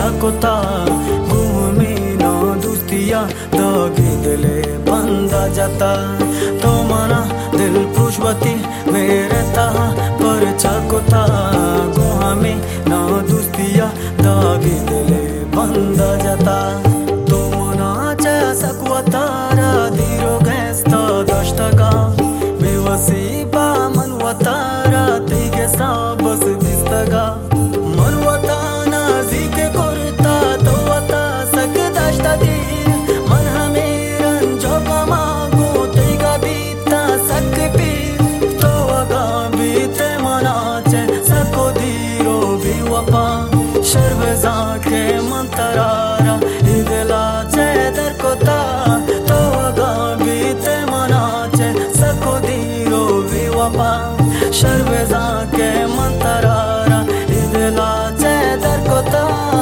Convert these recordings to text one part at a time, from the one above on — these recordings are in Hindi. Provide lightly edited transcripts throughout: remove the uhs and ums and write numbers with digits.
कोता घूमी ना दुस्तिया दागी दिले बंदा जाता तो मना दिल पुष्पति मेरे तहा पर कोता घूमी ना दुस्तिया दागी दिले बंदा जाता तो मना सकवतारा धीरो गैस्ता दष्टका बेवसी बा मनवतारा तिगे सा बस दिस्तगा मनवता नाजिके कुर्ता तो वता सक दष्टा दी मन हमेरन जोगमा गो तिगा बीता सक पी तो वगा बीते मनाचे सको धीरो भी वपा शर्वजा के मंतरारा इदला चेदर कोता तो वगा बीते मनाचे सको धीरो भी वपा शर्वजा के मंतरारा इदला चेदर कोता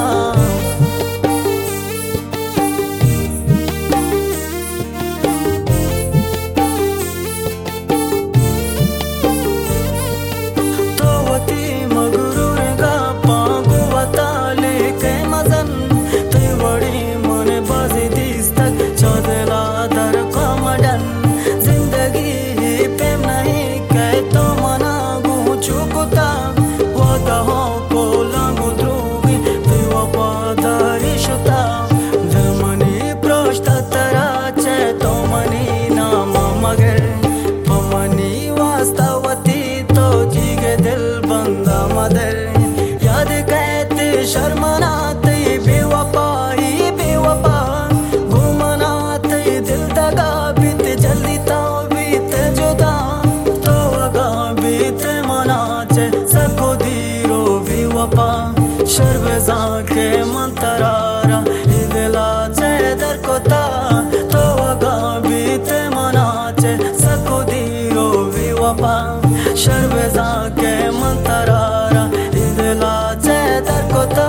शर्मनाते बेवफा ही बेवफा घूमनाते दिल दगा बीत जल्दी तो बीत जुदा तो वगा बीत मनाचे सको धीरो बेवफा शर्वजा के मंतरारा इदला चेदर कोता तो वगा बीत मनाचे सको धीरो बेवफा शर्वजा के मंतरारा इदला चेदर कोता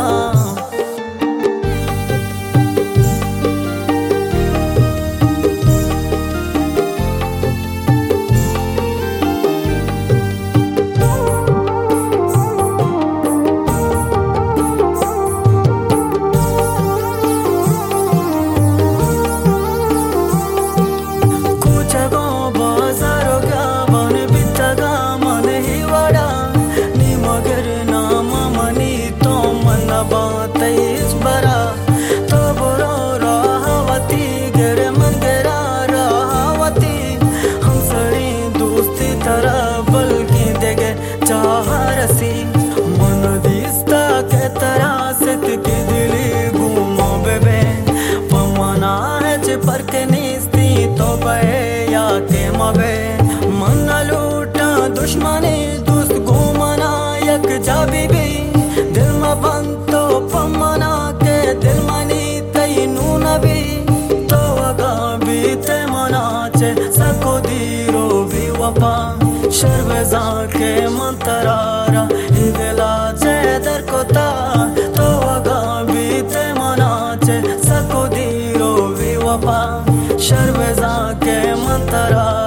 मन दिस्ता के तरह से की दिली घूमो बेबे पमना है पर के निस्ती तो बहे या के मबे मन लूटा दुश्मनी दुस्त घूमना यक जाबी भी दिल में बंद तो पमना के दिल मनी तई नून भी तो वगा बीते मनाचे सको धीरो भी वपा शर्वजा के मंतरारा इदला चेदर कोता तो वगा बीते मनाचे सको धीरो भी वपा शर्वजा के मंतरारा